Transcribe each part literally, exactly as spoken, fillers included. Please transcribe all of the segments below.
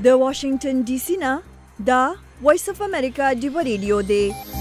د واشنگټن ډي سي نه دا وایس اف امریکا ډیو ریډیو دی.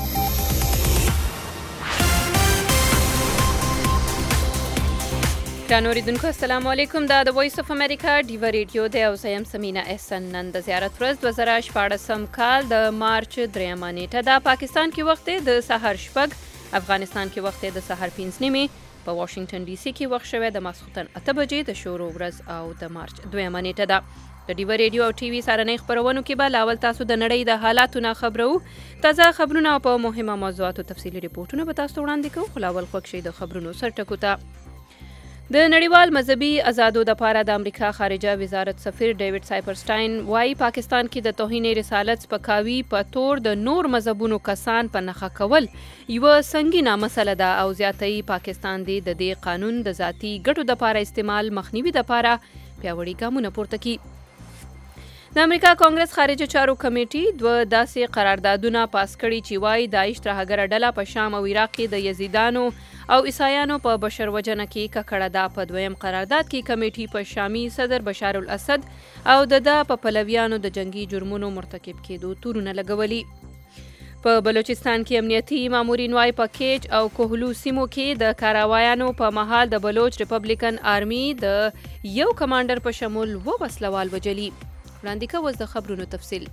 ګرانو اوریدونکو السلام علیکم. دا د وایس اف امریکا ډیو ریډیو دی او زه یم سمینا احسن. نن د زیارت ورځ دوه زره شپاړسم کال د مارچ دریمه نیټه ده. پاکستان کې وخت د سحر شپږ، افغانستان کې وخت د سحر پنځه نیمې، په واشنگټن ډي سي کې وخت شوی د ماسخوتن اته بجې د شروع ورځ او د مارچ دویمه نیټه ده. د ډیو ریډیو او ټي وي سارنۍ خبرونو کې به لاول تاسو د نړۍ د حالاتو نه خبرو، تازه خبرونه او په مهمه موضوعاتو تفصیلي ریپورټونه به تاسو وړاندې کوو. خو لاول خوښ شئ د خبرونو سرټکو ته. د نړیوال مذهبي ازادو د پاره د امریکا خارجه وزارت سفیر ډیوډ سایپرسټاین وایي پاکستان کې د توهین رسالت سپکاوي په تور د نور مذهبونو کسان په نښه کول یوه سنگینه مسله ده او زیاتوي پاکستان دی د دې قانون د ذاتي ګټو د پاره استعمال مخنیوي د پاره پیاوړي ګامونه پورته کړي. د امریکا کانګرس خارجه چارو کمیټې دوه داسې قراردادونه پاس کړي چې وایي داعش ترهګره ډله په شام او عراق کې د یزیدانو او عیسایانو په بشر وژنه کې ککړه ده. په دویم قرارداد کې کمیټې په شامي صدر بشار الاسد او د ده په پلویانو د جنگي جرمونو مرتکب کېدو تورونه لګولي. په بلوچستان کې امنیتي مامورین وایي په کیچ او کوهلو سیمو کې د کاراوایانو په مهال د بلوچ ریپبلیکن آرمي د یو کمانډر په شمول و وسلوال وجلي. وړاندې کوو د خبرونو تفصیل.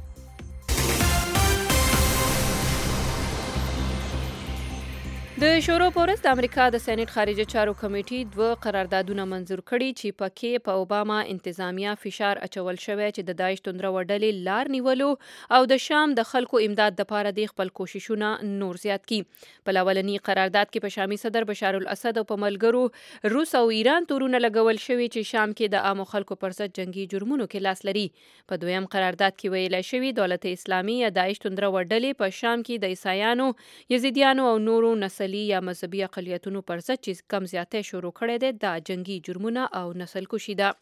د شورو په ورځ د امریکا د سېنات خارجه چارو کمیټې دوه قراردادونه منظور کړي چې پکې په اوباما انتظامیه فشار اچول شوی چې د داعش توندره ډلې لار نیولو او د شام د خلکو امداد لپاره د خپل کوششونه نور زیات کړي. په اولنی قرارداد کې په شامي صدر بشار الاسد او په ملګرو روس او ایران تورونه لګول شوي چې شام کې د عامو خلکو پر ضد جنگي جرمونو کې لاس لري. په دویم قرارداد کې ویل شوی دولت اسلامي یا داعش توندره ډلې په شام کې د عیسایانو، یزیدیانو او نورو نسل یا مذهبي اقلیتونو پر ضد چې کم زیاتې شروع کړی دی دا جنگي جرمونه او نسل کشي ده.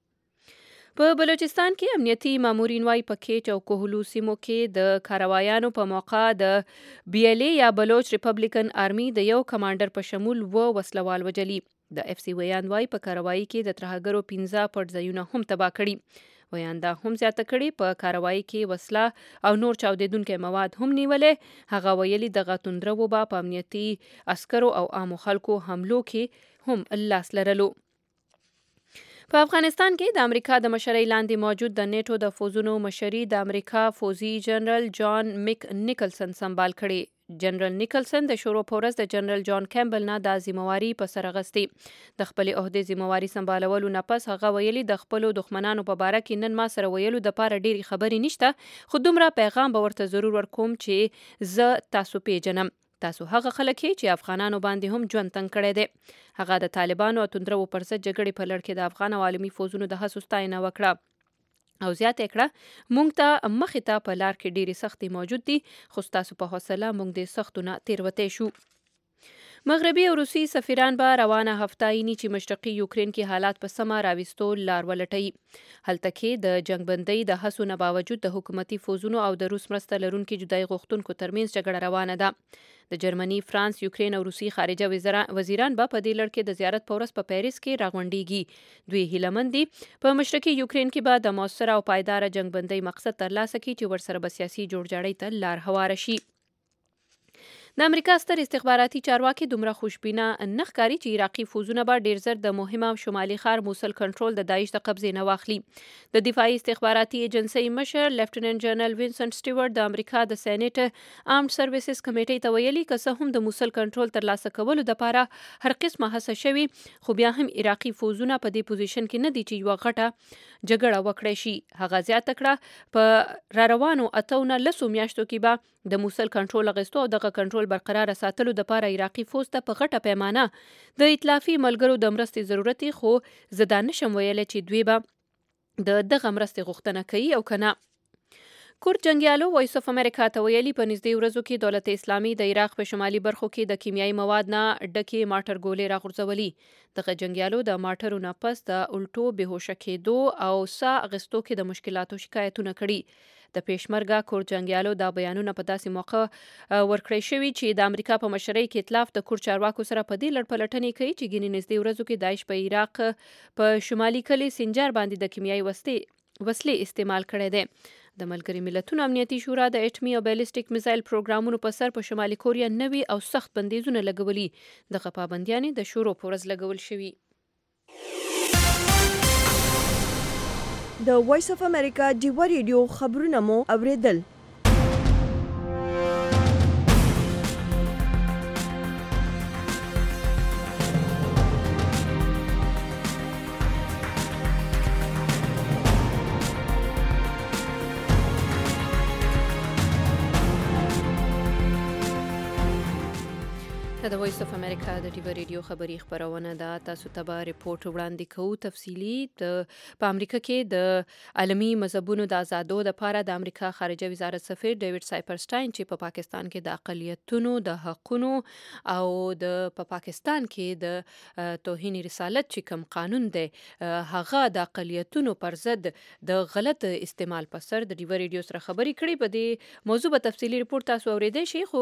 په بلوچستان کې امنیتي مامورین وایي په کیچ او کوهلو سیمو کې د کاروایانو په موقع د بی ال ای یا بلوچ ریپبلیکن آرمي د یو کمانډر په شمول و وسلوال وجلي. د اف سی ویان وایي په کاروایی کې د ترهګرو پنځه پټ ځایونه هم تباه کړي. ویان دا هم زیاته کړي په کاروایی کې وسله او نور چاودیدونکي مواد هم نیولې. هغه ویلي دغه توندره وبا په امنیتي عسکرو او عامو خلکو حملو کې هم لاس لرلو. په افغانستان کې د امریکا د مشرۍ لاندې موجود د نیټو د فوزونو مشري د امریکا فوزي جنرال جان میک نیکلسن سمبال کړي. جنرال نیکلسن د شورو په ورځ د جنرال جان کیمبل نه د ذمہواري په سر اخیستې. د خپل عہدې ذمہواري سمبالولو نه پس هغه ویلي د خپل دښمنانو په باره کې نن ما سره ویلو د پاره ډېری خبرې نشته، خو دومره پیغام به ورته ضرور ورکوم چې زه تاسو پیژنم. تاسو هغه خلک چې افغانانو باندې هم ژوند تنګ کړی دی. هغه د طالبانو او توندرو پر ضد جګړې په لړ کې د افغان او عالمي فوزونو د هڅو ستاینه وکړه او زیاته کړه مونږ ته مخې ته په لار کې ډېرې سختۍ موجود دي، خو ستاسو په حوصله مونږ د سختونه تېروتی شو. مغربي او روسي سفیران به روانه هفته اینی چې مشرقي یوکرین کې حالات په سمه راوستو لار ولټوي. هلته کې د جنګ بندۍ د هڅو نه باوجود د حکومتي فوزونو او د روس مرسته لرونکي جدای غوښتونکو ترمنځ جګړه روانه ده. د جرمني، فرانس، یوکرین او روسي خارجه وزیران به په دې لړ کې د زیارت په ورځ په پیریس کې راغونډېږي. دوی هیلهمند دي په مشرقي یوکرین کې به د مؤثره او پایداره جنګ بندۍ مقصد ترلاسه کړي چې ورسره به سیاسي جوړجاړي ته لار هواره شي. د امریکا ستر استخباراتي چارواکي دومره خوشبینه نه ښکاري چې عراقي فوزونه به ډیر زر د مهمه شمالي ښار موصل کنټرول د داعش د قبضې نه واخلي. د دفاعي استخباراتي ایجنسۍ مشر لیفټیننټ جنرال وینسنټ سټیورټ د امریکا د سېنات آرمډ سروسز کمیټې ته ویلي که څه هم د موصل کنټرول ترلاسه کولو لپاره هر قسمه هڅه شوي، خو بیا هم عراقي فوزونه په دې پوزیشن کې نه دي چې یوه غټه جګړه وکړی شي. هغه زیاته کړه په را روانو اتو نه لسو میاشتو کې به د موصل کنټرول اخیستو او دغه کنټرول برقرار ساتلو د پاره عراقي فوز ته په غټه پیمانه د ائتلافي ملګرو د مرستې ضرورت، خو زه دا نشم ویلی چې دوی به د دغه مرستې غوښتنه کوي او کنه. کورد جنګیالو وایس اف امریکا ته ویلي په نږدې ورځو کې دولت اسلامي د عراق په شمالي برخو کې د کیمیاوي مواد نه ډکې ماټر ګولې راغورځولي. دغه جنګیالو د ماټرو نه پس د الټو بهوشه کېدو او ساه اخیستو کې د مشکلاتو شکایتونه کړي. د پیشمرګه کورد جنګیالو دا بیانونه په داسې موقع ورکړی شوي چې د امریکا په مشرۍ کې ائتلاف د کورد چارواکو سره په دې لړ پلټنې کوي چې ګینې نږدې ورځو کې داعش په عراق په شمالي کلي سنجار باندې د کیمیاوي وسلې وسلې استعمال کړی دی. د ملګري ملتونو امنیتي شورا د اټمي او بیلسټیک میزایل پروګرامونو په سر په شمالي کوریا نوي او سخت بندیزونه لګولي. دغه پابندیانې د شورو په ورځ لګول شوي. د وایس اف امریکا ډیوا ریډیو خبرونه مو اوریدل. د وایس اف امریکا د ټي وي ریډیو خبری خبرونه ده. تاسو ته به ریپورت وړاندې کوو تفصیلی. د په امریکا کې د عالمي مذهبونو د آزادو د لپاره د امریکا خارجه وزارت سفیر ډیوډ سایپرسټاین چې په پاکستان کې د اقلیتونو د حقوقو او د په پاکستان کې د توهین رسالت چې کوم قانون دی هغه د اقلیتونو پر ضد د غلط استعمال په سر د ټي وي ریډیو سره خبري کړي. په دې موضوع په تفصیلی ریپورت تاسو اوریدئ شي. خو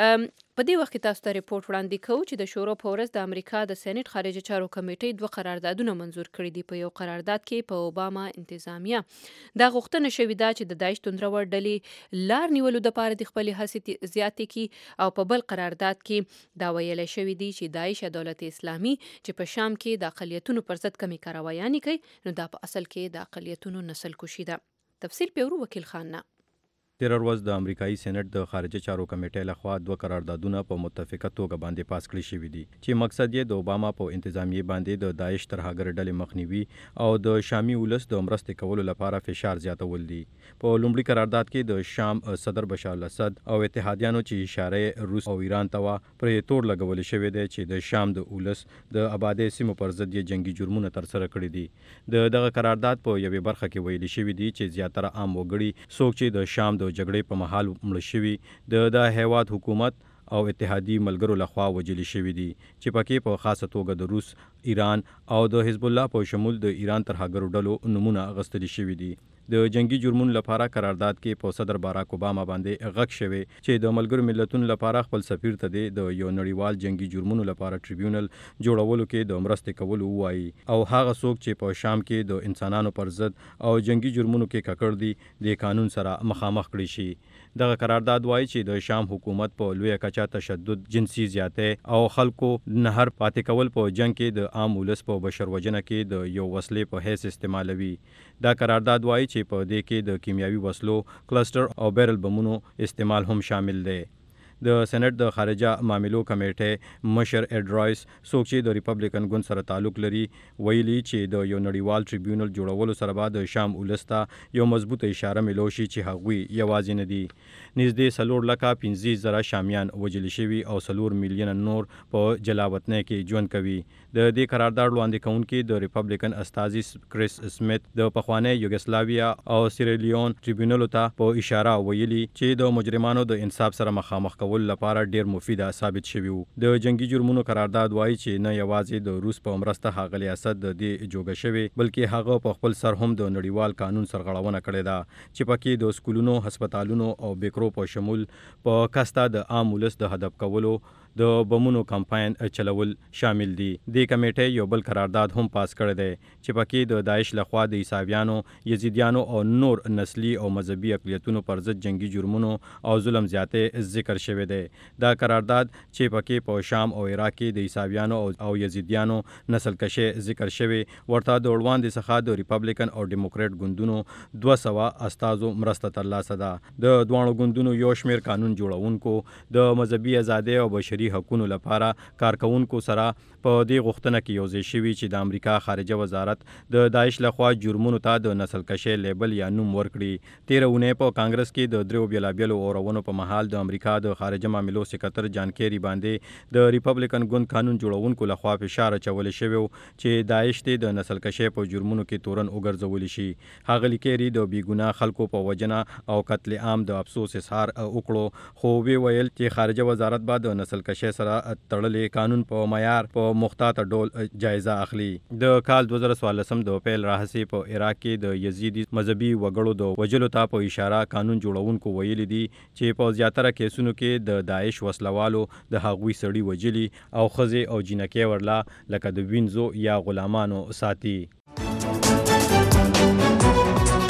په دې وخت تاسو ته ریپورت وړاندې کوو چې د شورا په ورځ د امریکا د سېنات خارجه چارو کمیټې دوه قراردادونه منزور کړي دي. په یو قرارداد کې په اوباما انتظامیه دا غوښتنه شوې ده چې د داعش توندرور ډلې لار نیولو لپاره د خپل هڅې زیاتې کړي، او په بل قرارداد کې دا ویل شوی دی چې داعش دولت اسلامي چې په شام کې د اقلیتونو پر ضد کمی کاروایانې کوي، نو دا په اصل کې د اقلیتونو نسل کشي ده. تفصیل پیورو وکیل خان نه تیر ورځ د امریکایي سېنات د خارجه چارو کمیټې لخوا دوه قراردادونه په متفقه توګه باندې پاس کړي شوي دي چې مقصد یې د اوباما په انتظامیه باندې د داعش ترهګر ډلې مخنیوي او د شامي ولس د مرستې کولو لپاره فشار زیاتول دي. په لومړي قرارداد کې د شام صدر بشار الاسد او اتحادیانو چې اشاره روس او ایران ته پرې تور لګول شوی دی چې د شام د ولس د آبادې سیمو پر ضد یې جنگي جرمونه ترسره کړي دي. د دغه قرارداد په یوې برخه کې ویل شوی دی چې زیاتره عام وګړي څوک چې د شام د جګړې په محل مړ شوي د د هیواد حکومت او اتحادی ملګرو لخوا وجل شوی دي چې پکې په خاصه توګه د روس، ایران او د حزب الله په شمول د ایران ترهګرو ډلو نمونه اغستل شوی دي. د جنگي جرمونو لپاره قرارداد کې په صدر باراک اوباما باندې غږ شوی چې د ملګرو ملتونو لپاره خپل سفیر ته د یو نړیوال جنگي جرمونو لپاره ټریبیونل جوړولو کې د مرستې کولو وایي، او هغه څوک چې په شام کې د انسانانو پر ضد او جنگي جرمونو کې ککړ دي د قانون سره مخامخ کړي شي. دغه قرارداد وایي چې د شام حکومت په لویه کچه تشدد، جنسي زیاتې او خلکو نهر پاتې کول په جنگ کې د عام ولس په بشر وژنه کې د یو وسلې په حیث استعمالوي. دا قرارداد وایي چې په دې کې د کیمیاوي وسلو، کلسټر او بیرل بمونو استعمال هم شامل دی. د سېنات د خارجه معاملو کمیټې مشر اډ رایس څوک چې د ریپبلیکن ګوند سره تعلق لري ویلي چې د یو نړیوال ټریبیونل جوړولو سره به د شام ولس ته یو مضبوطه اشاره ملو شي چې هغوی یوازې نه دي. نږدې څلور لکه پنځه زره شامیان وژل شوي او څلور میلیونه نور په جلاوطنۍ کې ژوند کوي. د دې قرارداد وړاندې کوونکي د ریپبلیکن استازي کریس سمیت د پخوانی یوګسلاویا او سیریلیون ټریبیونلو ته په اشاره ویلي چې د مجرمانو د انصاف سره مخامخ لپاره ډیر مفیده ثابت شوی وو. د جنگي جرمونو قرارداد وایي چې نه یوازې د روس په مرسته ښاغلی اسد د دې جوګه شوی، بلکې هغه په خپل سر هم د نړیوال قانون سرغړونه کړې ده چې پکې د سکولونو، هسپتالونو او بیکرو په شمول په کسته د عام ولس د هدف کولو د بمونو کمپاین چلول شامل دي. د کمیټې یو بل قرارداد هم پاس کړی دی چې پکې د داعش لخوا د عیسویانو، یزیدیانو او نور نسلی او مذهبي اقلیتونو پر ضد جنگي جرمونو او ظلم زیاتې ذکر شوی دی. دا قرارداد چې پکې په شام او عراق کې د عیسویانو او یزیدیانو نسل کشي ذکر شوی، ورته د وړاندې څخه د ریپبلیکن او ډیموکریټ ګوندونو دوه سوه استازو مرسته ترلاسه ده. د دواړو ګوندونو یو شمیر قانون جوړونکو د مذهبي ازادۍ او بشري حقوقو لپاره کارکونکو سره په دې غوښتنه کې یوځای شوي چې د امریکا خارجه وزارت د داعش لخوا جرمونو ته د نسل کشي لیبل یا نوم ورکړي. تیر اونۍ په کانګرس کې د دریو بیلابیلو اورونو په محل د امریکا د خارجه معاملو سکرټر جان کیری باندې د ریپبلیکن ګوند قانون جوړونکو لخوا فشار اچول شوی چې داعش ته د نسل کشي په جرمونو کې تورن وګرځول شي. ښاغلي کیری د بیګناه خلکو په وجنه او قتل عام د افسوس اظهار وکړو، خو وی ویل چې خارجه وزارت به د نسل کشي سره تړلې قانون په معیار په مختاط ډول جایزه اخلي. د کال دوه زره څوارلسم د اپریل راهیسې په عراق کې د یزیدي مذهبي وګړو د وژلو ته په اشاره قانون جوړونکو ویلي دي چې په زیاتره کیسونو کې د داعش وسلوالو د هغوی سړي وژلي او ښځې او جینکۍ ورلا لکه د وینزو یا غلامانو ساتي.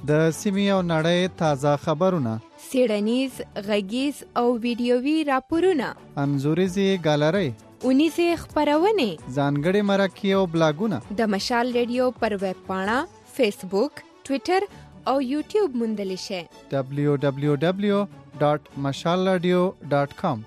د سیمې او نړۍ تازه خبرونه، څېړنیز، غږیز او ویډیوي راپورونه، انځوریزې ګالرۍ، اونیزې خپرونې، ځانګړي مرکې او بلاګونه د مشال ریډیو پر ویب پاڼه، فیسبوک، ټویټر او یوټیوب موندلی شئ. دبلیو دبلیو دبلیو ډاټ مشال راډیو ډاټ کام.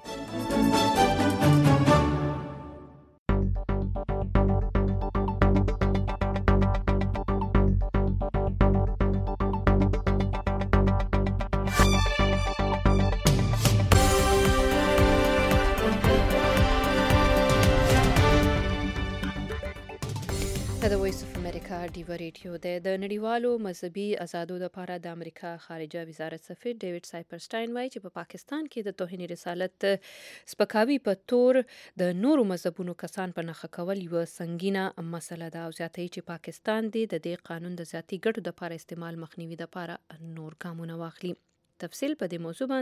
د وایس اف امریکا ډیو ریډیو ده. د نړیوالو مذهبي آزادو لپاره د امریکا خارجه وزارت سفیر ډیوډ سایپرسټاین وایي چې په پاکستان کې د توهین رسالت سپکاوي په تور د نورو مذهبونو کسان په نښه کول یوه سنګینه مسله ده او زیاتوي چې پاکستان دې د دې قانون د ذاتي ګټو لپاره استعمال مخنیوي لپاره نور ګامونه واخلي. تفصیل په دې موضوع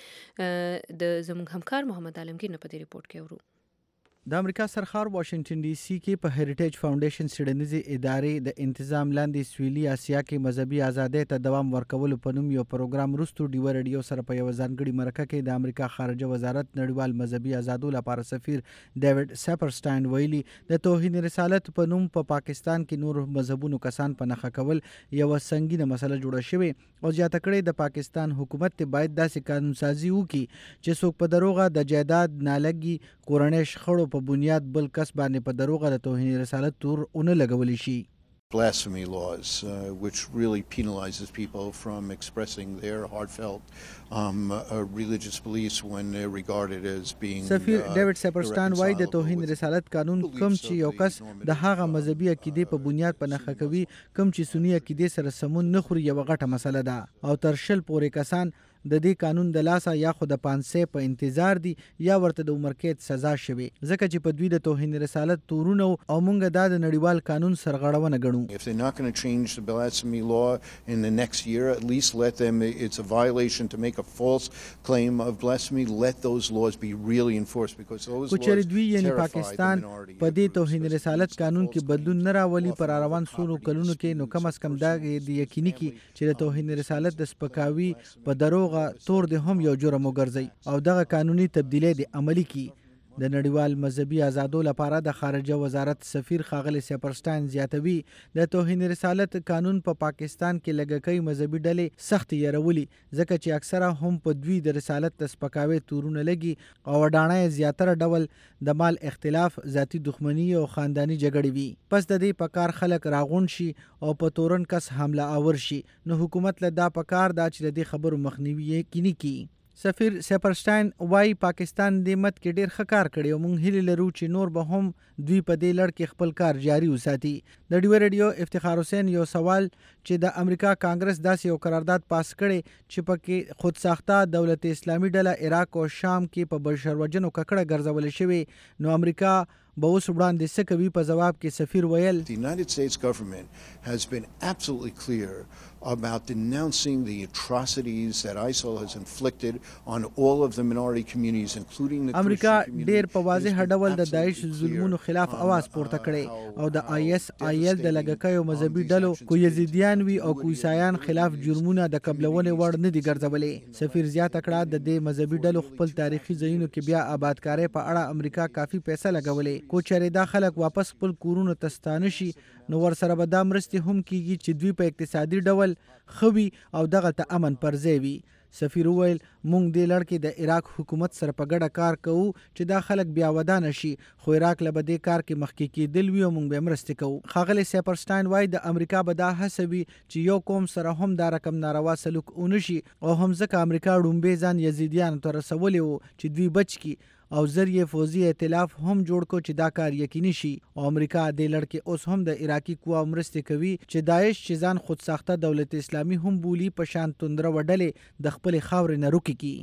باندې د زموږ همکار محمد عالمگیر نه په دې ریپورت کې ورو. د امریکا سرخار واشنگټن ډي سي کې په هریټیج فاونډیشن سیډنیزي ادارې د انتظام لاندې سویلي اسیا کې مذهبي ازادۍ ته دوام ورکولو په نوم یو پروګرام وروسته ډیو ریډیو سره په یو ځانګړي مرکه کې د امریکا خارجه وزارت نړیوال مذهبي ازادو لپاره سفیر ډیوډ سایپرسټاین ویلي د توهین رسالت په نوم په پا پاکستان کې نور مذهبونو کسان په نښه کول یو سنگینه مسله جوړه شوې او زیاته کړې د پاکستان حکومت ته باید داسې قانون سازي وکړي چې څوک په دروغه د جایداد نالګي کورنۍ شخړو په بنیاد بل کس باندې په دروغه د توهین رسالت تور اون لګولی شي. Blasphemy laws, uh, which really penalizes people from expressing their heartfelt um, uh, religious beliefs when they're regarded as being سفیر ډیوډ سایپرسټاین وایي د توهین رسالت قانون کوم چې یو کس د هغه مذهبي عقیدې په بنیاد په نښه کوي کوم چې سنی عقیدې سره سمون نه خوري یو غټه مسله ده او تر شل پورې کسان د دې قانون د لاسه یا خو د پانسې په انتظار دي یا ورته د عمر قید سزا شوي ځکه چې په دوی د توهین رسالت تورونه او مونږ دا د نړیوال قانون سرغړونه ګڼو. If they're not going to change the blasphemy law in the next year, at least let them, it's a violation to make a false claim of blasphemy, let those laws be really enforced because those laws terrify the minority. په دې توهین رسالت قانون کې بدلون نه راولي پر روان سولو کلونو کې نو کم از کم دا د یقیني کې چې د توهین رسالت د سپکاوي په دروغ تور د هم یو جرم وګرځي او دغه قانوني تبدیلی د عملی کی. د نړیوال مذهبي آزادو لپاره د خارجه وزارت سفیر ښاغلی سایپرسټاین زیاتوي د توهین رسالت قانون په پا پاکستان کې لږکۍ مذهبي ډلې سخت یېرولي ځکه چې اکثره هم په دوی د رسالت د سپکاوي تورونه لګي او وډانه زیاتره ډول د مال اختلاف، ذاتي دښمني او خاندانی جګړې وي. پس د دې په کار خلک راغونډ شي او په تورن کس حمله آور شي نو حکومت له دا په کار دا چې د دې خبرو مخنیوي یقیني کړي. سفیر سایپرسټاین وایي پاکستان دې مت کې ډیر ښه کار کړی او موږ هیله لرو چې نور به هم دوی په دې لړ کې خپل کار جاري وساتي. د ډیو ریډیو افتخار حسین یو سوال چې د امریکا کانګرس داسې یو قرارداد پاس کړي چې پکې خود ساخته دولت اسلامي ډله عراق او شام کې په بشروجنو ککړه ګرځول شوی نو امریکا به اوس وړاندې څه کوي؟ په جواب کې سفیر ویل The United States government has been absolutely clear about denouncing the atrocities that ISIL has inflicted on all of the minority communities including the امریکا ډیر په واضح ډول د داعش ظلمونو خلاف आवाज پورته کړي او د آی اس آی ال د لږکیو مذهبي ډلو کو یزیدیان وي او کو عیسایان خلاف جرمونه د قبلونې وړ نه دي ګرځولې. سفیر زیاته کړه د دې مذهبي ډلو خپل تاریخي ځایونو کې بیا آبادکارۍ په اړه امریکا کافي پیسې لګولې کو چېرې دا خلک واپس خپل کورونو ته ستانه شي نو ورسره به دا مرستې هم کیږي چې دوی په اقتصادي ډول ښه وي او دغه ته امن پر ځای وي. سفیر ویل مونږ دې لړ کې د عراق حکومت سره په ګډه کار کوو چې دا خلک بیا ودانه شي خو عراق له به دې کار کې مخکې کېدل وي او مونږ به مرستې کوو. ښاغلی سایپرسټاین وایي د امریکا به دا هڅه وي چې یو قوم سره هم دا رقم ناروا سلوک ونه شي او هم ځکه امریکا ړومبی ځان یزیدیانو ته رسولی و چې دوی بچ کړي او ذریعه فوزي ائتلاف هم جوړ کو چې دا کار یقیني شي او امریکا د لړ کې اوس هم د عراقي قوا مرستې کوي چې داعش چې ځان خود ساخته دولت اسلامي هم بولی په شان توندره وډلې د خپل خاورې نه روکي کی.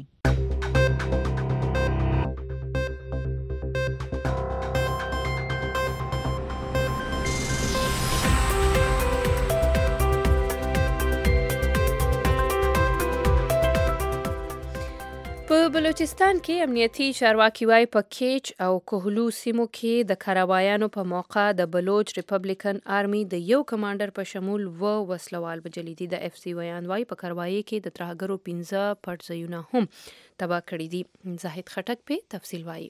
په بلوچستان کې امنیتي چارواکي وایي په کیچ او کوهلو سیمو کې د کاروایانو په موقع د بلوچ ریپبلیکن آرمي د یو کمانډر په شمول و وسلوال وژلي دي. د اف سی ویان وایي په کاروایي کې د ترهګرو پنځه پټ ځایونه هم تباه کړي دي. زاهد خټک په تفصیل وایي.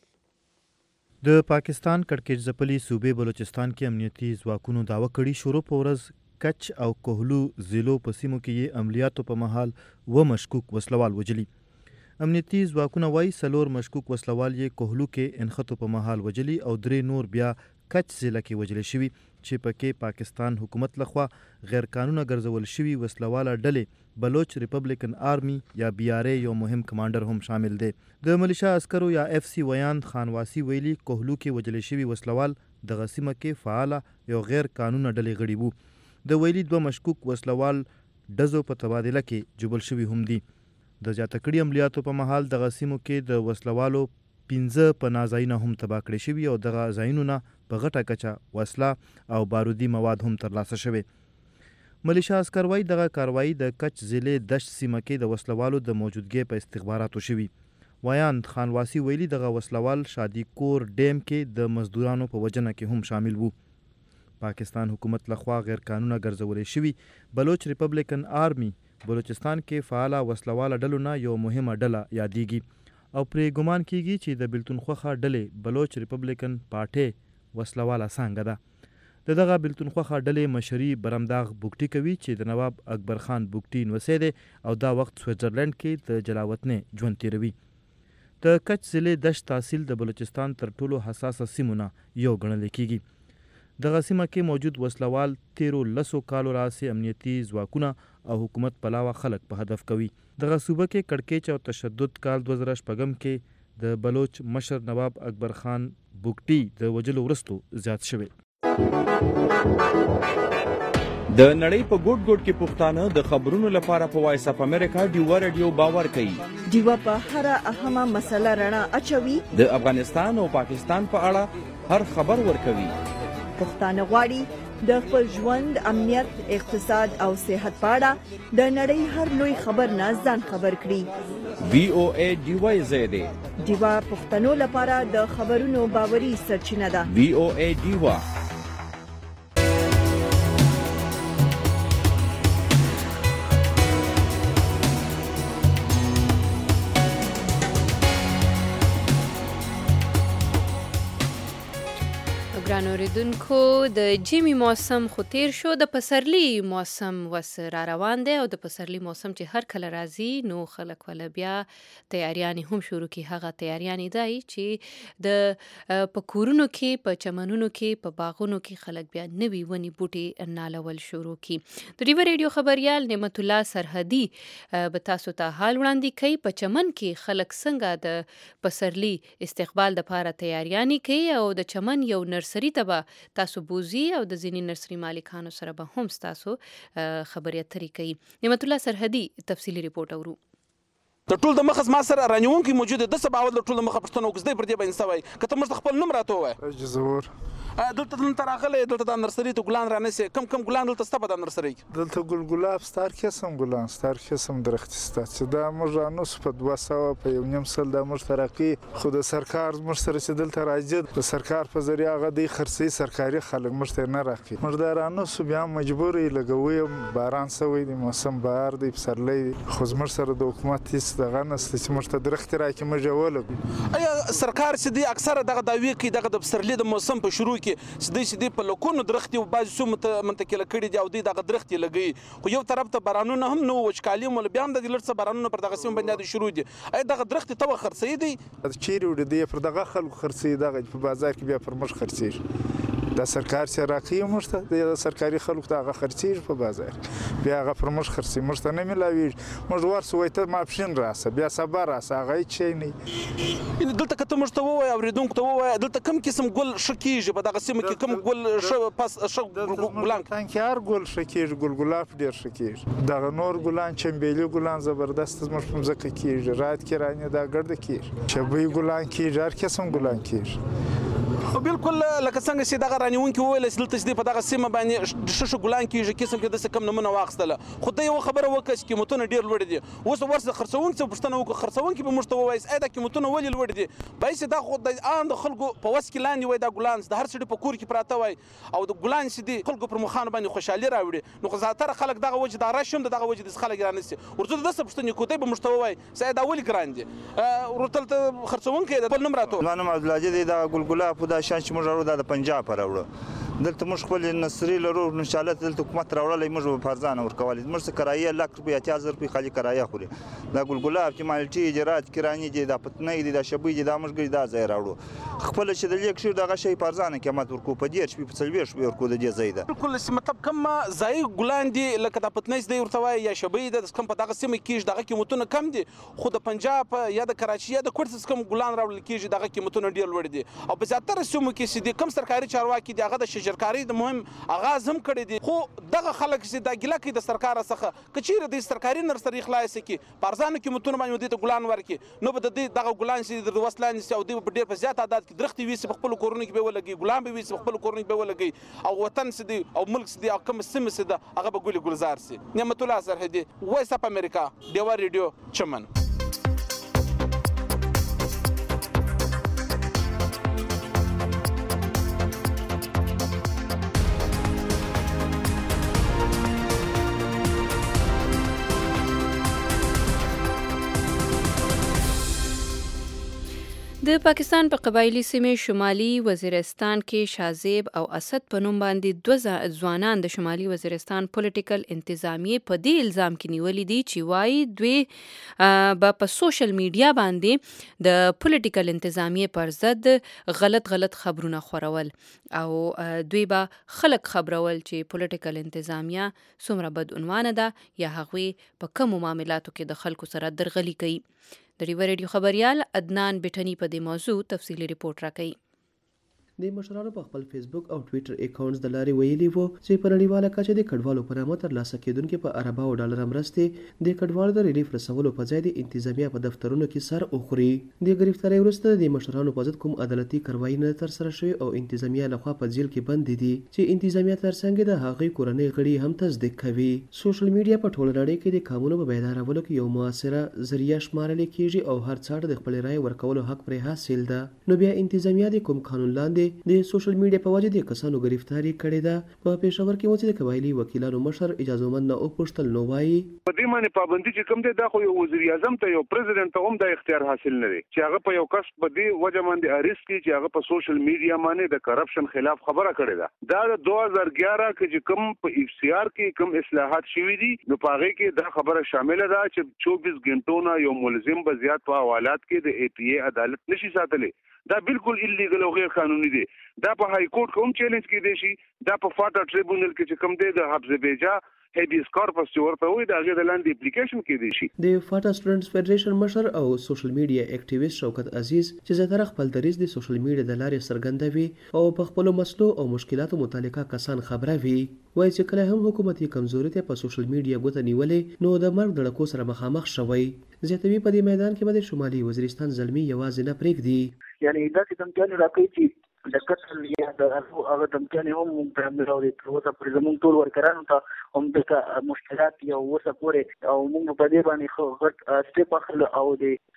د پاکستان کړکېچ ځپلي صوبې بلوچستان کې امنیتي ځواکونو دعوه کړي شروع په ورځ کچ او کوهلو ضلعو په سیمو کې یې عملیاتو په مهال و مشکوک وسلوال وژلي. امنیتي ځواکونه وایي څلور مشکوک وسلوال یې کوهلو کې انخطو په مهال وژلي او درې نور بیا کچ ضلع کې وژل شوي چې پکې پاکستان حکومت لخوا غیر قانونه ګرځول شوي وسلواله ډلې بلوچ ریپبلیکن آرمي یا بی آر ای یو مهم کمانډر هم شامل دی. د ملیشا عسکرو یا اف سی ویان خانواسی ویلي کوهلو کې وژل شوي وسلوال دغه سیمه کې فعاله یو غیر قانونه ډلې غړي وو. د ویلي دوه مشکوک وسلوال ډزو په تبادله کې جبل شوي هم دي. د زیاته کړي عملیاتو په مهال دغه سیمو کې د وسلوالو پنځه پناه ځایونه هم تباه کړي شوي او دغه ځایونو نه په غټه کچه وسله او بارودي مواد هم ترلاسه شوي. ملیشا عسکر وایي دغه کاروایی د کچ ضلع دشت سیمه کې د وسلوالو د موجودګۍ په استخباراتو شوي. ویان خانواسی ویلي دغه وسلوال شادي کور ډیم کې د مزدورانو په وجنه کې هم شامل وو. پاکستان حکومت لخوا غیر قانونه ګرځولې شوي بلوچ ریپبلیکن آرمي بلوچستان کې فعاله وسلواله ډلو نه یو مهمه ډله یادېږي او پرې ګمان کیږي چې د بلتون خوخه ډلې بلوچ ریپبلیکن پارټۍ وسلواله څانګه ده. د دغه بلتون خوخه ډلې مشري برمداغ بوګټي کوي چې د نواب اکبر خان بوګټي نوسی دی او دا وخت سویټزرلینډ کې د جلاوطنۍ ژوند تیروي. د کچ ضلع دشت تحصیل د بلوچستان تر ټولو حساسه سیمو نه یو ګڼل کیږي. دغه سیمه کې موجود وسلوال تیرو لسو کالو راهیسې امنیتي ځواکونه او حکومت پلاوه خلک په هدف کوي. دغه صوبه کې کړکېچ او تشدد کال دوه زره شپږم کې د بلوچ مشر نواب اکبر خان بوګټي د وژلو وروستو زیات شوی. د نړۍ په ګوټ ګوټ کې پښتانه د خبرونو لپاره په وایس اف امریکا ډیوا رادیو باور کوي. ډیوا په هر اهمه مسله رڼا اچوي. د افغانستان او پاکستان په اړه هر خبر ورکوي. پښتانه غواړي د خپل ژوند امنیت اقتصاد او صحت په اړه د نړۍ هر لوی خبر نه ځان خبر کړي. وی او ای ډیوا زیاده ډیوا پښتنو لپاره د خبرونو باوري سرچینه ده. وی او ای ډیوا ګران اوریدونکو د جیمی موسم خو تیر شو، د پسرلی موسم وس را روان دی او د پسرلی موسم چې هر کله راځي نو خلک ولا بیا تیاریانې هم شروع کی. هغه تیاریانې دی چې د په کورونو کې په چمنونو کې په باغونو کې خلک بیا نوي ونی بوټي نالول شروع کی. د ریو ریډیو خبريال نعمت الله سرحدي به تاسو ته حال وړاندې کوي په چمن کې خلک څنګه د پسرلی استقبال د لپاره تیاریانې کوي او د چمن یو نرسري ته به تاسو بوزي او د ځینې نرسري مالکانو سره به هم تاسو خبرې اترې کوي. نعمت الله سرحدي تفصیلی ریپورت اورو. د ټول د مخز ما سره رانیونکي موجود د سبا ول ټول د مخ پښتنو وګزدې پر دې باندې سوي کته مست خپل نوم راته وای جزور دلته دلته راغله دلته د نرسري ته ګلان رانسي کم کم ګلان دلته ستبه د نرسري دلته ګل ګلاب ستار قسم ګلان ستار قسم درخت ستات چې دا موږ انو په دوه سوه په یو نیم سل د مشترکي خو د سرکار مشترک چې دلته راځي د سرکار په ذریعہ غدي خرسي سرکاري خلک مشته نه راکې موږ دا رانو بیا مجبور لګوي باران سوي د موسم بهار دی پسرلی خو زموږ سره د حکومت هیڅ دغه نسته چې موږ ته درخت راکې موږ ولګو. ایا سرکار چې دی اکثره دغه داوی کوي دغه د پسرلی د موسم په شروع کې سدي سدي په لکونو درختي او بعض سو منتقل کړي دي او دی دغه درختي لګي خو یو طرف ته بارانونه هم نو وچکالي مول بیا هم د لړڅ بارانونه پر دغه سیم باندې شروع دي. اي دغه درختي ته خرڅي دي چیرې وړي دی پر دغه خلکو خرڅي دغه په بازار کې بیا پر مش خرڅي د سرکار چې راکې مشته د سرکاري خلکو ته هغه خرڅي په بازار بیا هغه پر مش خرڅي مشته نه ملاوي موږ ورسوي ته ماپشن راسه بیا صبر راسه هغه چي نه دلته کته مشته وای اوریدونکو ته وای دلته کم قسم ګل شکیږي په دغه سیم کې کم ګل ش پاس ش ګلان تانکیار ګل شکیږي ګل ګلاب ډیر شکیږي دغه نور ګلان چمبيلي ګلان زبردست مش په ځکه کیږي رات کې رانه دا ګرد کیږي چبي ګلان کیږي هر قسم ګلان کیږي بالکل لکه څنګه چې دغه رانیونکي وویل چې دلته چې په دغه سیمه باندې ششه ګلان کېږي قسم کې داسې کم نمونه واخیستله خو ده یوه خبره وکړه چې قیمتونه ډېر لوړ دي اوس ورسره خرڅوونکي څه پوښتنه وکړه خرڅوونکي به موږ ته ووایي ای دا قیمتونه ولې لوړ دي باید چې دا خو د عام د خلکو په وس کې لاندې وای دا ګلان د هر سړي په کور کې پراته وای او د ګلان چې دي خلکو پر مخانو باندې خوشحالي راوړي نو خو زیاتره خلک دغه وجه دا راشم دغه وجه د خلک رانیسي ورته داسې پوښتنې کوي به موږ ته ووایي چې دا ولې ګران دي ورته ته خرڅوونکی د خپل نوم راته زما نوم عبدالعجیز دی دا ګلګله په دا شان چې موږ راوړو دا د پنجاب راوړو دلته موږ خپل نصري لرو ان شاء الله دلته حکومت راوړلی موږ به فرزانه ورکولی موږ څه کرایه لک روپۍ اتیا زره روپۍ خالي کرایه خوري دا ګلګلاب چې مالټي جرات کراني دي دا پتنۍ دي دا شبۍ دي دا موږ دا ځای راوړو خپل چې د لیک شو دغه شی فرزانه قیمت ورکو په دېرش شپې په څلوېښت شپې ورکو د دې ځای ده بالکل مطلب کوم ځای ګلان دي لکه دا پتنۍ دی ورته وایي یا شبۍ ده کوم په دغه سیمه کېږي دغه قیمتونه کم دي خو د پنجاب یا د کراچي یا د کوټ کوم ګلان راوړل کېږي دغه قیمتونه ډېر لوړ دي او په زیاتره سیمو کې چې دي کوم سرکاري چارواکي دي هغه د شجرکارۍ د مهم آغاز هم کړی دي خو دغه خلک چې دا ګیله کوي د سرکار څخه که چیرې د سرکاري نرسري خلاص کړي په ارزانه قیمتونو باندې دوی ته ګلان ورکړي نو به د دې دغه ګلان چې د وس لاندې سي او دوی په ډېر په زیات تعداد کې درختې ویسي په خپلو کورونو کې به ولګي ګلان به ویسي په خپلو کورونو کې به ولګي او وطن چې دی او ملک چې دی او کوم سیمه چې ده هغه به ګلې ګلزار سي نعمت الله سرحدي وایس اپ امریکا ډیوا ریډیو چمن د پاکستان په قبایلی سیمې شمالي وزیرستان کې شازیب او اسد په نوم باندې دوه ځوانان د شمالي وزیرستان پولیټیکل انتظامیه په دې الزام کې نیولې دي چې وایي دوی به په سوشل میډیا باندې د پولیټیکل انتظامیه پر ضد غلط غلط خبرونه خورول او دوی به خلک خبرول چې پولیټیکل انتظامیه څومره بدعنوانه ده یا هغوی په کومو معاملاتو کې د خلکو سره درغلي کوي. د ریور ریډیو خبريال عدنان بټنی په دې موضوع تفصیلی ریپورت راکړي. د مشرانو په خپل فیسبوک او ټوئیټر اکاونټس د لارې ویلي وو چې په نړیواله کچه د کډوالو په نامه ترلاسه کېدونکې په ارباو ډالر مرستې د کډوالو د ریلیف رسولو په ځای د انتظامیه په دفترونو کې سر وخوري. د گرفتاری وروسته د مشرانو په ضد کوم عدالتي کاروایی نه ترسره شوې او انتظامیه لخوا په جیل کې بند دي چې انتظامیه ترڅنګ د هغې کورنۍ غړي هم تصدیق کوي. سوشل میډیا په ټوله نړۍ کې د قانون په بیدارولو کې یو موثره ذریعہ شمارل کېږي او هر څاړه د خپل رائے ورکولو حق پرې حاصل ده. نو بیا انتظامیه د کوم قانون لاندې د سوشل میډیا په وجه د کسانو گرفتاری کړې ده. په پېښور کې مو د قبایلی وکیلانو مشر اجازهمند نه وپوښتل نو وایي په دې باندې پابندي چې کوم دی دا خو یو وزیر اعظم ته یو پریزیدنت ته هم دا اختیار حاصل نه دی چې هغه په یو کس په دې وجه باندې اریسټ کړي چې هغه په سوشل میډیا باندې د کرپشن خلاف خبره کړې ده. دا د دوه هزار ګیارہ کې چې کوم په اف سی آر کې کوم اصلاحات شوي دي نو په هغه کې دا خبره شامل ده چې چوبیس غنټو نه یو ملزم به زیات په حوالات کې د ای پی ای عدالت نشي ساتلی. دا بالکل الیګل او غیر قانوني دی. دا په های کورټ کوم چیلنج کې دی شي دا په فاټا ټریبونل کې چې کوم دی د حفظ بیجا هیبیس کارپس چې ورته وي دا غیر لاندې اپلیکیشن کې دی شي. د فاټا سټوډنټس فدریشن مشر او سوشل میډیا اکټیویست شوکت عزیز چې زیاتره خپل دریځ د سوشل میډیا د لارې څرګندوي او په خپل مسلو او مشکلاتو متعلقه کسان خبره وي وایي چې کله هم حکومتي کمزوري ته په سوشل میډیا ګوته نیولې نو د مرګ د لکو سره مخامخ شوی. زیاتوي په دې میدان کې به د شمالي وزیرستان زلمی یوازې نه پرېږدي یعنی دا چې دمکان راکوي چې د قتل یا د هغه دمکان هم موږ په همدې راوړي تر اوسه پورې زموږ ټول ورکرانو ته هم دغه مشکلات یا اوسه پورې او موږ په دې باندې خو غټ سټیپ اخلو او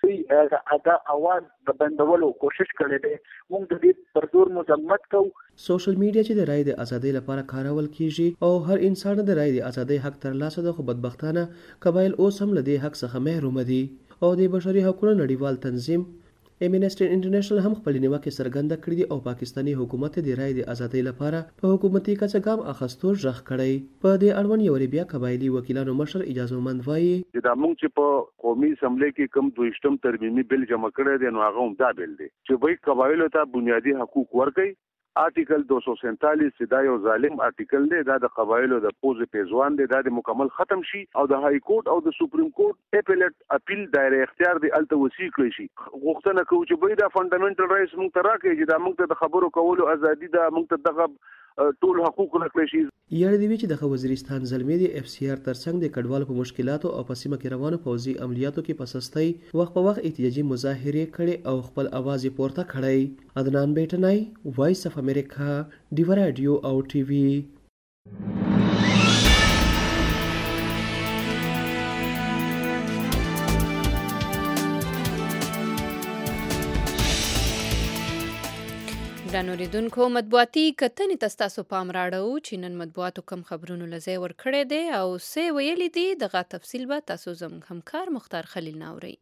د ادا اواز د بندولو کوشش کړی دی. موږ د دې پر زور مذمت کوو. سوشل میډیا چې د رائے د ازادۍ لپاره کارول کیږي او هر انسان د رائے د ازادۍ حق ترلاسه ده خو بدبختانه قبایل اوس هم له دې حق څخه محروم دي او د بشري حقوقو نړیوال تنظیم امنیسټي انټرنیشنل هم خپل نیوکه څرګنده کړې دي او پاکستاني حکومت د رائے د ازادۍ لپاره په حکومتي کچه ګام اخیستو ژغ کړی. په دې اړوند یو بیا قبایلی وکیلانو مشر اجازهمند وایي چې دا موږ چې په قومي اسمبلی کې کوم دویشتم ترمیمي بل جمع کړی دی نو هغه هم دا بل دی چې وایي قبایلو ته بنیادی حقوق ورکړي. آرټیکل دو سو سینتالیس دا یو ظالم آرټیکل دی دا د قبایلو د پوز پیزوان دی دا د مکمل ختم شي او د های کورټ او د سپریم کورټ اپیلیټ اپیل دایره اختیار دی الته وسیع کړی شي. غوښتنه کوي چې به دا فندامنټل رائټس موږ ته راکړي چې دا موږ ته د خبرو کولو ازادي ده موږ ته دغه ټول حقوق ورکړي شي. یاد دی چې د وزیرستان زلمی دی اف سی آر ترڅنګ د کډوالو په مشکلاتو او په سیمه کې روانو پوځي عملیاتو کې په سستۍ وخت په وخت احتجاجي مظاهرې کړي او خپل اواز یې پورته کړی. عدنان بیٹنای، وایس اف امریکا، ډیوا رادیو او ټي وي. ګرانو اوریدونکو، مطبوعاتي کتنې ته ستاسو پام راړو چې نن مطبوعاتو کم خبرونو له ځای ورکړی دی او څه ویلي دي. دغه تفصیل به تاسو زموږ همکار مختار خلیل نه اورئ.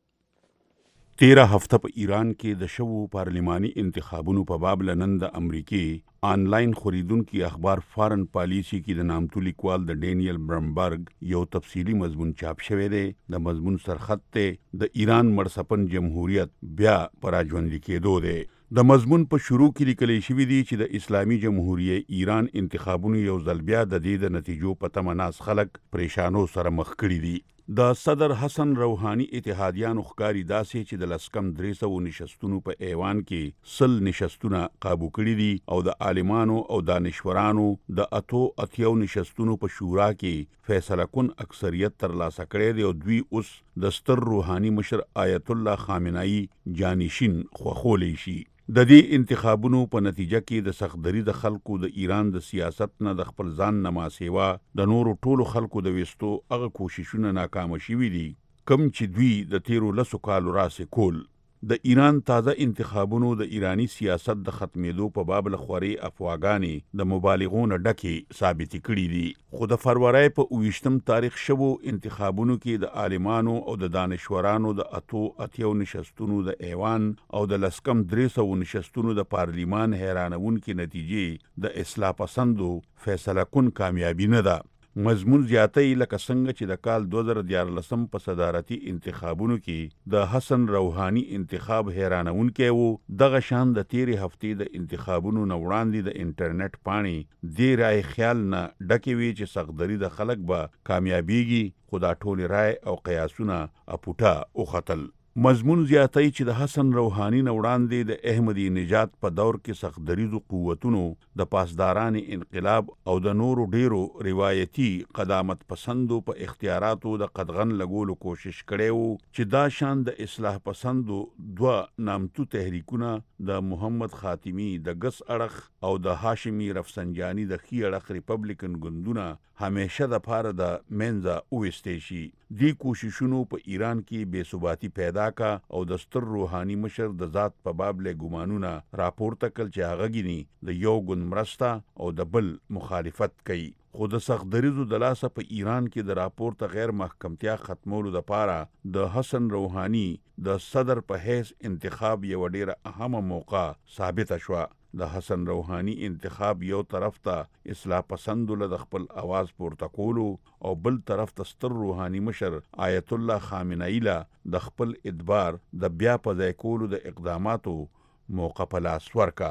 تیره هفته په ایران کې د شوو پارلماني انتخابونو په باب نن د امریکې آنلاین خوریدونکي اخبار فارن پالیسی کې د نامتو لیکوال د ډینیل برمبرګ یو تفصیلی مضمون چاپ شوی دی. د مضمون سرخط ته د ایران مرسپن جمهوریت بیا پراژوندي کېدو دی. د مضمون په شروع کې لیکل شوی دی چې د اسلامي جمهوریت ایران انتخابونو یو ځل بیا د دې د نتیجو په تمه ناز خلک پریشانو سره مخ کړي دي. د صدر حسن روحاني اتحادیانو ښکاري داسې چې د لسکم درې سوو نشستونو په ایوان کې سل نشستونه قابو کړي دي او د عالمانو او دانشورانو د اتو اتیو نشستونو په شورا کې فیصله کن اکثریت ترلاسه کړی دی او دوی اوس د ستر روحاني مشر آیت الله خامنه‌ای جانشین خوښولی شي. د دې انتخابونو په نتیجه کې د سختدري د خلکو د ایران د سیاست نه د خپل ځان نه ماسیوا د نورو ټولو خلکو د ویستو هغه کوششونه ناکامه شوي دي کم چې دوی د تیرو لسو کالو راسې کول. د ایران تازه انتخابونو د ایرانی سیاست د ختمېدو په باب له خورې افواګانې د مبالغو نه ډکې ثابتې کړي دي. خو د فروری په اوویشتم تاریخ شوو انتخابونو کې د عالمانو او د دانشورانو د اتو اتیو نشستونو د ایوان او د لسکم درې سوو نشستونو د پارلیمان حیرانونکې نتیجې د اصلاح پسندو فیصله کن کامیابي نه ده. مضمون زیاتې لکه څنګه چې د کال دوه زره دیارلسم په صدارتي انتخابونو کې د حسن روحاني انتخاب حیرانونکی وو، دغه شان د تیرې هفتې د انتخابونو نه وړاندې د انټرنیټ پاڼې دې رای خیال نه ډکې وي چې سختدري د خلک به کامیابیږي، خو دا ټولې رای او قیاسونه اپوټه وختل. مضمون زیاتې چې د حسن روحاني نه وړاندې د احمدي نژاد په دور کې سختدریزو قوتونو د پاسداران انقلاب او د نورو ډیرو روایتي قدامت پسندو په اختیاراتو د قدغن لګولو کوشش کړی وو چې دا شان د اصلاح پسندو دوه نامتو تحریکونه د محمد خاتمی د ګس اړخ او د هاشمی رفسنجانی د خي اړخ ریپبلیکن ګوندونه همیشه د پاره د منځه وویستی شي. دی کوششونو په ایران کې بې ثباتي پیدا کا او د ستر روحاني مشر د ذات په باب له ګمانونه راپورته کړ چې هغه ګینی د یو ګوند مرسته او د بل مخالفت کوي. خو د سختدریزو د لاسه په ایران کې د راپورته غیر محکمتیا ختمولو د پاره د حسن روحاني د صدر په حیث انتخاب یو ډیره اهمه موقع ثابت شوه. د حسن روحاني انتخاب یو طرف ته اصلاح پسندو له د خپل आवाज پورته کولو او بل طرف ته ستر روحاني مشر آیت الله خامنه‌ای له د خپل ادبار د بیا په ځای کولو د اقداماتو موقع په لاس ورکا.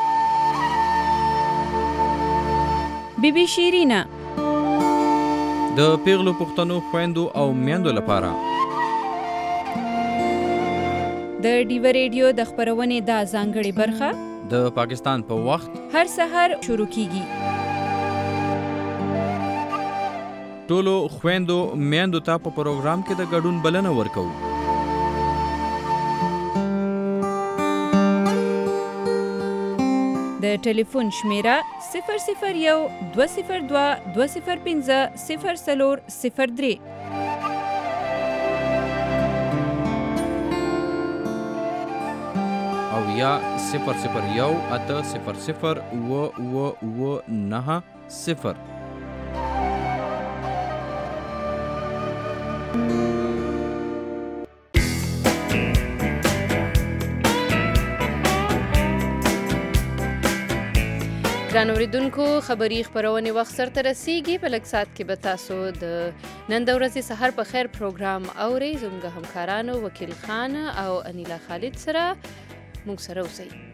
بی بی شیرینا د پیغلو پښتنو خويندو او میندو لپاره د ډیو ریډیو د خبرونې د ځانګړي برخه د پاکستان په پا وخت هر سحر شروع کیږي. ټولو خويندو میندو ته په پروګرام کې د ګډون بلنه ورکو. د ټلیفون شمیره صفر صفر یو دوه صفر دوه دوه صفر پنځه صفر څلور صفر درې. او یا صفر صفر یو اته صفر صفر و و و نه صفر. ګران اوریدونکو، خبری خبرونه وخت سره رسیږي. په لږ ساعت کې به تاسو د نن د ورځې سحر په خیر پروګرام اورئ. زموږ همکارانو وکیل خان او انیلا خالد سره موږ سره اوسئ.